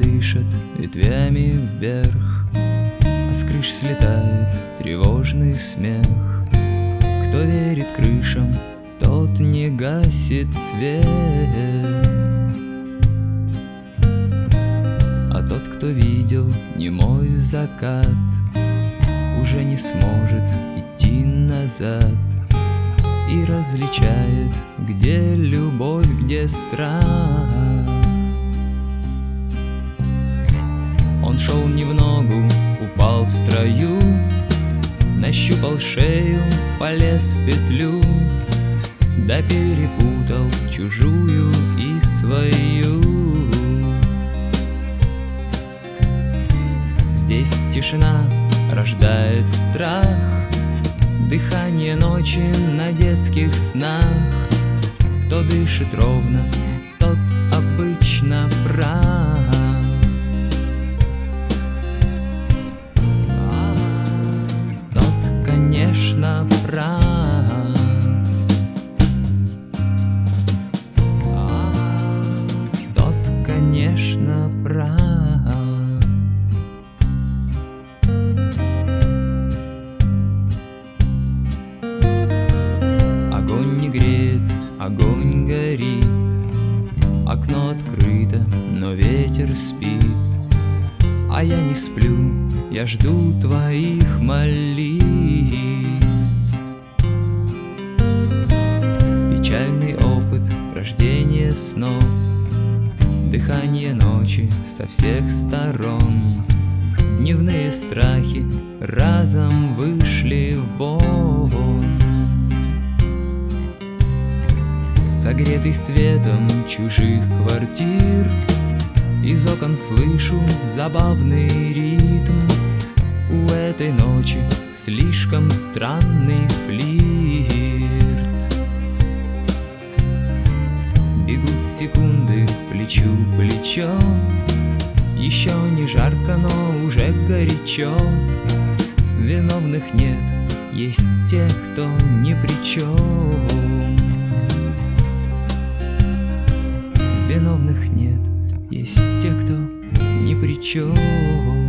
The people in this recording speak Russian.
дышат ветвями вверх, а с крыш слетает тревожный смех. Кто верит крышам, тот не гасит свет, а тот, кто видел немой закат, уже не сможет идти назад и различает, где любовь, где страх. Он шел не в ногу, упал в строю, нащупал шею, полез в петлю, да перепутал чужую и свою. Здесь тишина рождает страх, дыхание ночи на детских снах. Кто дышит ровно, тот обычно прав. Тот, конечно, прав. Тот, конечно, прав. Огонь горит, окно открыто, но ветер спит. А я не сплю, я жду твоих молитв. Печальный опыт рождения снов, дыхание ночи со всех сторон. Дневные страхи разом вышли вон. Согретый светом чужих квартир, из окон слышу забавный ритм. У этой ночи слишком странный флирт. Бегут секунды плечу к плечу, еще не жарко, но уже горячо. Виновных нет, есть те, кто ни при чем. Виновных нет, есть те, кто ни при чем.